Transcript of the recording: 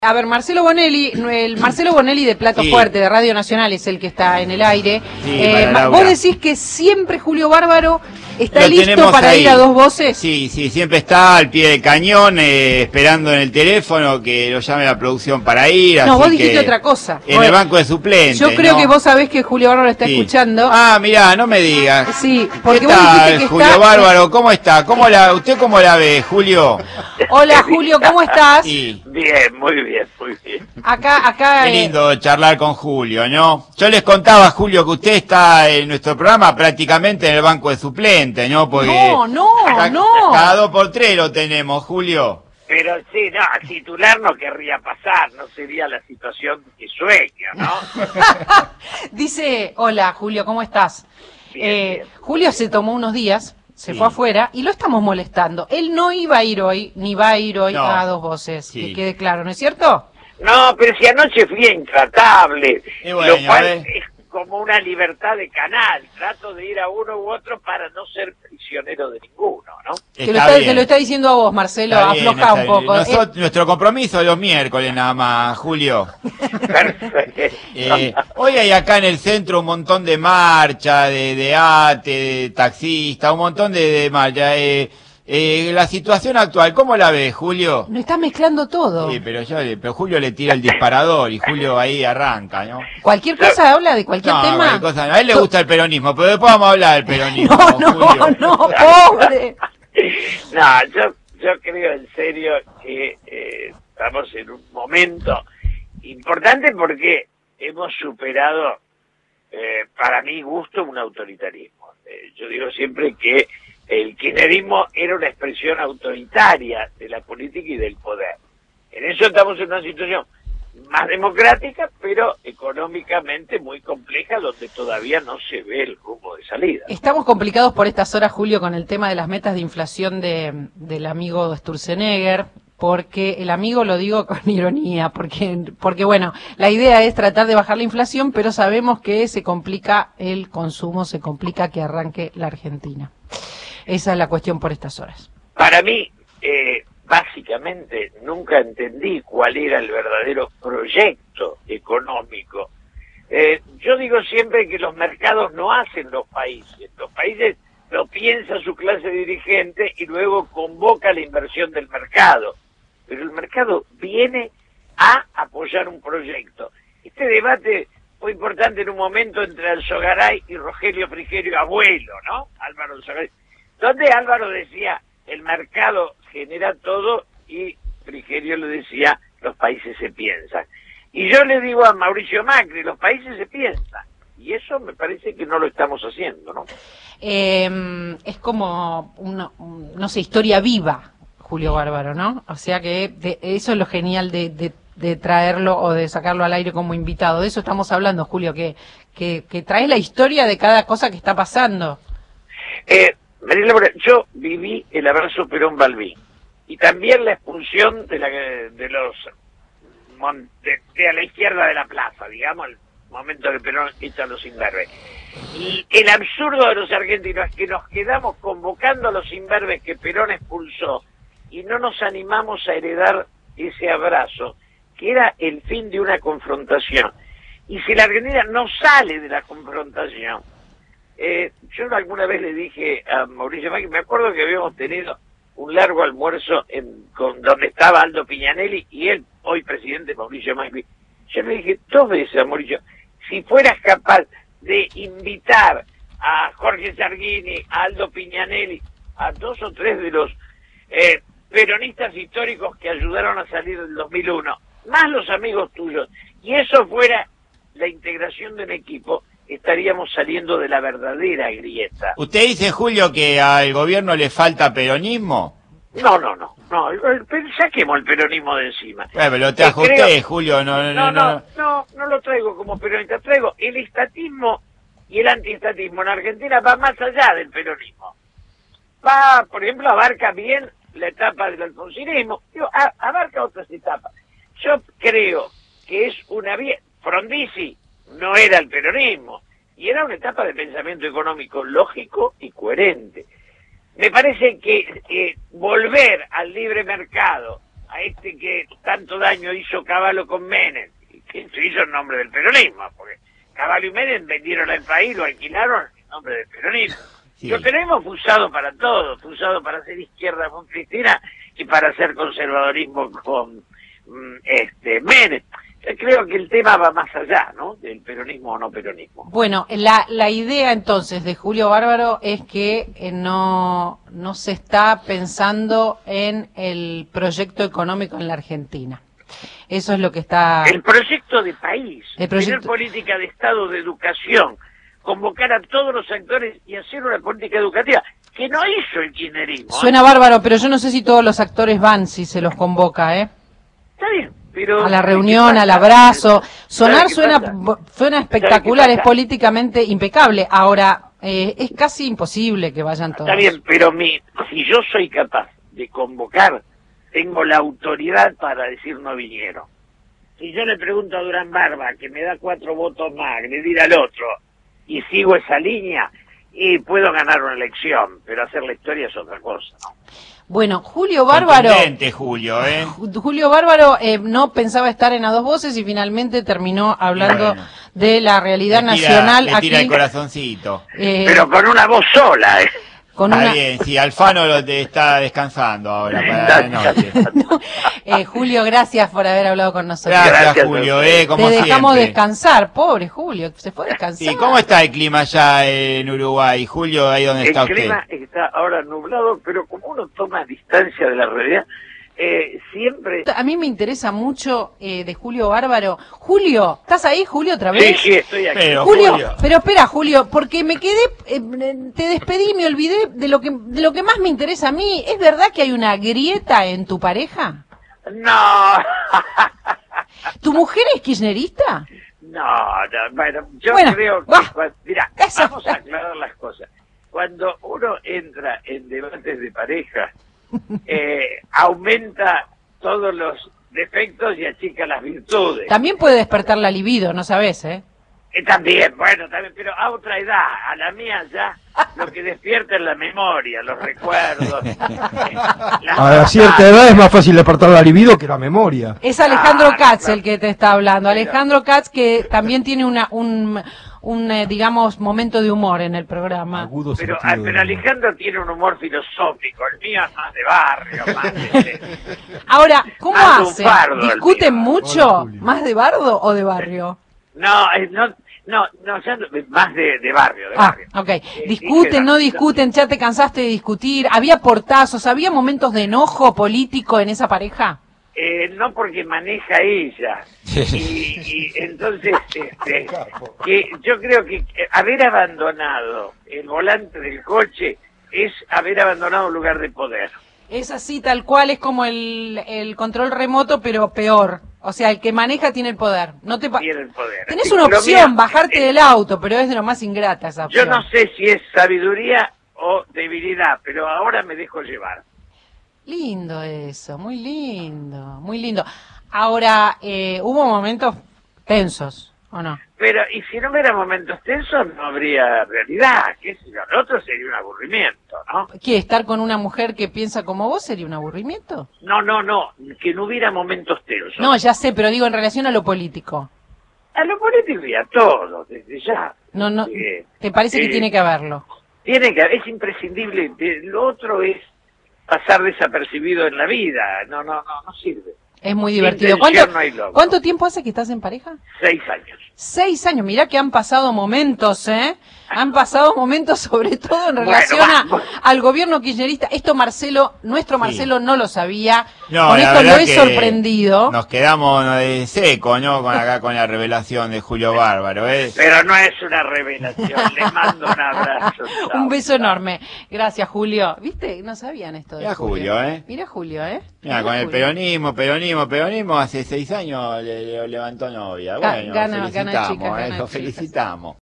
A ver, Marcelo Bonelli, el Marcelo Bonelli de Plato Fuerte, de Radio Nacional, es el que está en el aire. Sí, vos decís que siempre Julio Bárbaro está Lo listo para ahí. ir a Dos Voces. Sí, siempre está al pie del cañón, esperando en el teléfono que lo llame la producción para ir. No, así vos dijiste que otra cosa. En el banco de suplentes. Yo creo ¿no? que vos sabés que Julio Bárbaro está escuchando. Ah, mirá, no me digas. Sí, porque ¿Qué vos dijiste tal, que Julio está... Bárbaro? ¿Cómo está? ¿Usted cómo la ve, Julio? Hola, Julio, ¿cómo estás? Sí. Bien, muy bien, muy bien. Acá... Qué lindo charlar con Julio, ¿no? Yo les contaba, Julio, que usted está en nuestro programa prácticamente en el banco de suplentes, ¿no? Porque No. cada 2 por 3 lo tenemos, Julio. Pero sí, no, al titular no querría pasar, no sería la situación que sueño, ¿no? Dice, hola, Julio, ¿cómo estás? Bien. Julio se tomó unos días, se Sí. fue afuera y lo estamos molestando. Él no iba a ir hoy, ni va a ir hoy No. a Dos Voces, Sí. que quede claro, ¿no es cierto? No, pero si anoche fui intratable, Y bueno, lo cual a ver. es como una libertad de canal. Trato de ir a uno u otro para no ser prisionero de ninguno, ¿no? Te Está bien. lo está diciendo a vos, Marcelo, Está bien, afloja está un bien. poco. Nuestro compromiso es los miércoles nada más, Julio. Perfecto. Hoy hay acá en el centro un montón de marcha, de ATE, de taxistas, un montón de marcha. La situación actual, ¿cómo la ves, Julio? No está mezclando todo. Sí, pero Julio le tira el disparador y Julio ahí arranca, ¿no? Cualquier cosa habla de cualquier tema. Cualquier cosa no. A él le gusta el peronismo, pero después vamos a hablar del peronismo, No, Julio. pobre. No, yo creo en serio que estamos en un momento importante porque hemos superado, para mi gusto, un autoritarismo. Yo digo siempre que el kirchnerismo era una expresión autoritaria de la política y del poder. En eso estamos en una situación más democrática, pero económicamente muy compleja, donde todavía no se ve el rumbo de salida. Estamos complicados por estas horas, Julio, con el tema de las metas de inflación del amigo Sturzenegger, porque el amigo lo digo con ironía, porque bueno, la idea es tratar de bajar la inflación, pero sabemos que se complica el consumo, se complica que arranque la Argentina. Esa es la cuestión por estas horas. Para mí, básicamente, nunca entendí cuál era el verdadero proyecto económico. Yo digo siempre que los mercados no hacen los países lo piensa su clase dirigente y luego convoca la inversión del mercado. Pero el mercado viene a apoyar un proyecto. Este debate fue importante en un momento entre Alzogaray y Rogelio Frigerio, abuelo, ¿no? Álvaro Alzogaray, donde Álvaro decía, el mercado genera todo, y Frigerio le decía, los países se piensan. Y yo le digo a Mauricio Macri, los países se piensan. Y eso me parece que no lo estamos haciendo, ¿no? Es como, no sé, historia viva, Julio Bárbaro, ¿no? O sea que eso es lo genial de traerlo o de sacarlo al aire como invitado. De eso estamos hablando, Julio, que traes la historia de cada cosa que está pasando. María Laura, yo viví el abrazo Perón-Balbín y también la expulsión de a la izquierda de la plaza, digamos, el momento que Perón echa a los imberbes. Y el absurdo de los argentinos es que nos quedamos convocando a los imberbes que Perón expulsó y no nos animamos a heredar ese abrazo, que era el fin de una confrontación. Y si la Argentina no sale de la confrontación, yo alguna vez le dije a Mauricio Macri, me acuerdo que habíamos tenido un largo almuerzo donde estaba Aldo Piñanelli y él, hoy presidente Mauricio Macri. Yo le dije 2 veces a Mauricio, si fueras capaz de invitar a Jorge Sarguini, a Aldo Piñanelli, a 2 o 3 de los peronistas históricos que ayudaron a salir del 2001, más los amigos tuyos, y eso fuera la integración de un equipo, estaríamos saliendo de la verdadera grieta. ¿Usted dice, Julio, que al gobierno le falta peronismo? No, saquemos el peronismo de encima. Pero lo trajo usted, Julio, no lo traigo como peronista, traigo el estatismo y el antiestatismo en Argentina va más allá del peronismo. Va, por ejemplo, abarca bien la etapa del alfonsinismo, abarca otras etapas. Yo creo que es una vía. Frondizi no era el peronismo, y era una etapa de pensamiento económico lógico y coherente. Me parece que volver al libre mercado, a que tanto daño hizo Cavallo con Menem, que se hizo en nombre del peronismo, porque Cavallo y Menem vendieron el país, lo alquilaron en nombre del peronismo. Sí. Lo tenemos fue usado para todo, fue usado para hacer izquierda con Cristina y para hacer conservadorismo con Menem. Yo creo que el tema va más allá, ¿no? Del peronismo o no peronismo. Bueno, la idea entonces de Julio Bárbaro es que no se está pensando en el proyecto económico en la Argentina. Eso es lo que está... El proyecto de país, El proyecto... tener política de Estado, de educación, convocar a todos los actores y hacer una política educativa, que no hizo el kirchnerismo. Suena bárbaro, pero yo no sé si todos los actores van, si se los convoca, ¿eh? Está bien, pero... A la reunión, al abrazo. Sonar suena espectacular, ¿Sabe qué es pasa? políticamente impecable. Ahora, es casi imposible que vayan todos. Está bien, pero si yo soy capaz de convocar, tengo la autoridad para decir no vinieron. Si yo le pregunto a Durán Barba, que me da 4 votos más, agredir al otro, y sigo esa línea, y puedo ganar una elección, pero hacer la historia es otra cosa, ¿no? Bueno, Julio Bárbaro... Contundente, Julio, ¿eh? Julio Bárbaro no pensaba estar en A Dos Voces y finalmente terminó hablando de la realidad nacional le tira aquí. el corazoncito. Pero con una voz sola, Con Está una... bien, sí, Alfano te está descansando ahora para la noche. Julio, gracias por haber hablado con nosotros. Gracias, Julio, como Te dejamos siempre. descansar, pobre Julio, se fue a descansar. Sí, ¿cómo está el clima allá en Uruguay? Julio, ahí donde está El usted. clima está ahora nublado, pero como uno toma distancia de la realidad, siempre... A mí me interesa mucho de Julio Bárbaro. Julio, ¿estás ahí, Julio, otra vez? Sí, sí, estoy aquí. Pero, Julio, Julio. pero espera, Julio, porque me quedé, te despedí, me olvidé de lo que más me interesa a mí. ¿Es verdad que hay una grieta en tu pareja? No, ¿Tu mujer es kirchnerista? bueno, yo Bueno, creo que... va. Mira, Eso. vamos a aclarar las cosas. Cuando uno entra en debates de pareja, aumenta todos los defectos y achica las virtudes. También puede despertar la libido, no sabes, ¿eh? También, pero a otra edad, a la mía ya, lo que despierta es la memoria, los recuerdos. A cierta edad es más fácil despertar la libido que la memoria. Es Alejandro Ah, Katz claro. el que te está hablando. Alejandro Katz, que también tiene un digamos, momento de humor en el programa. Agudo Pero sentido del humor. Alejandro tiene un humor filosófico, el mío es más de barrio, más de... Ahora, ¿cómo Más de un hacen? bardo el ¿Discuten mío. mucho? Hola, Julio. ¿Más de bardo o de barrio? No, ya más de barrio, de Ah, barrio. ok. dije ¿Discuten, no barrio. discuten? ¿Ya te cansaste de discutir? ¿Había portazos? ¿Había momentos de enojo político en esa pareja? No, porque maneja ella. Y entonces, que yo creo que haber abandonado el volante del coche es haber abandonado un lugar de poder. Es así, tal cual, es como el control remoto, pero peor. O sea, el que maneja tiene el poder. No te Tiene el poder. Tenés Así una que lo opción, mío- bajarte del auto, pero es de lo más ingrata esa Yo opción. no sé si es sabiduría o debilidad, pero ahora me dejo llevar. Lindo eso, muy lindo, muy lindo. Ahora, hubo momentos tensos, ¿o no? Pero, y si no hubiera momentos tensos, no habría realidad. ¿Qué sé yo? Lo otro sería un aburrimiento, ¿no? ¿Qué, estar con una mujer que piensa como vos sería un aburrimiento? No, que no hubiera momentos tensos. No, ya sé, pero digo en relación a lo político. A lo político y a todo, desde ya. No, Eh, ¿te parece que eh, tiene que haberlo? es imprescindible. Lo otro es pasar desapercibido en la vida. No sirve. Es muy Sin divertido. tensión no hay logro. ¿Cuánto tiempo hace que estás en pareja? 6 años. 6 años, mirá que han pasado momentos, ¿eh? Han pasado momentos sobre todo en Bueno, relación vamos. al gobierno kirchnerista. Esto nuestro Marcelo no lo sabía. No, Con la esto lo verdad he que sorprendido. Nos quedamos seco, ¿no? Con la revelación de Julio Bárbaro, ¿eh? Pero no es una revelación. Les mando un abrazo. Un beso enorme. Gracias, Julio. ¿Viste? No sabían esto de Mirá Julio, ¿eh? Mira Julio, ¿eh? Mira, Mirá con el Julio. peronismo, hace 6 años le levantó novia. Bueno, Gana felicitamos, chica, gana lo chica. felicitamos.